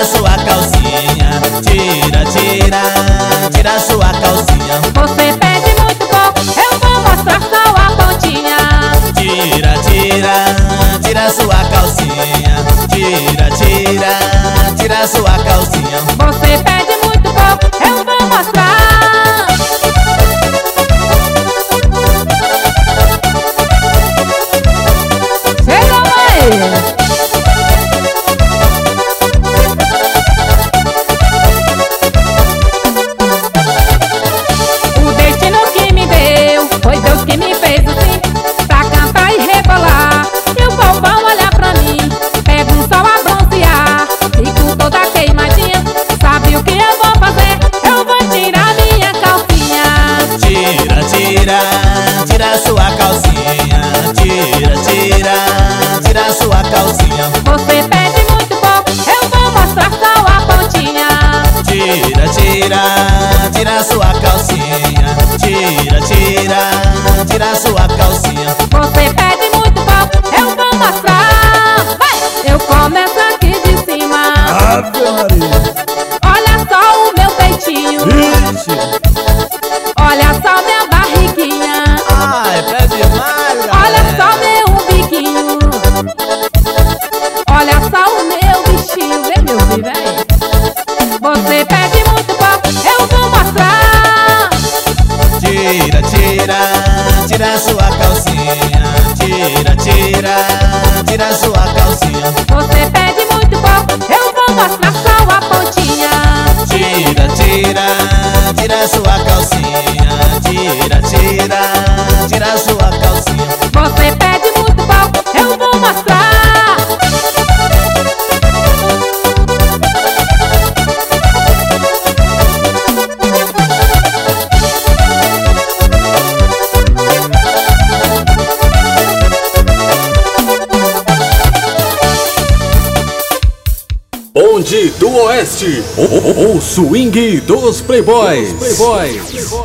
sua calcinha. Tira, tira, tira sua calcinha. Você pede muito pouco, eu vou mostrar só a pontinha. Tira, tira, tira sua calcinha. Tira, tira, tira sua calcinha. Você pede muito pouco, eu vou mostrar. Chega, mãe! O destino que me deu foi Deus que me fez assim, pra cantar e rebolar. E o povão olhar pra mim, pega um sol a bronzear, fico toda queimadinha. Sabe o que eu vou fazer? Eu vou tirar minha calcinha. Tira, tira, tira sua calcinha. Tira, tira, tira sua calcinha. Você pede muito pouco, eu vou mostrar só a pontinha. Tira, tira, tira sua calcinha. Tira, tira, tira sua calcinha. Você pede muito pouco, eu vou mostrar. Vai! Eu começo aqui de cima. Ave Maria. Olha só o meu peitinho. Ixi. Olha só minha barriguinha. Ai, pé demais, Olha galera. só meu umbiquinho. Olha só o meu bichinho. Vem, meu filho, vem. Você pede muito pouco, eu vou mostrar. Tira, tira, tira sua calcinha. Tira, tira, tira sua calcinha. Você pede muito pouco, eu vou mostrar só a pontinha. Tira, tira, tira sua calcinha. Tira, tira, tira sua calcinha. Você pede muito pouco, eu vou mostrar. Bonde do Oeste, o swing dos playboys.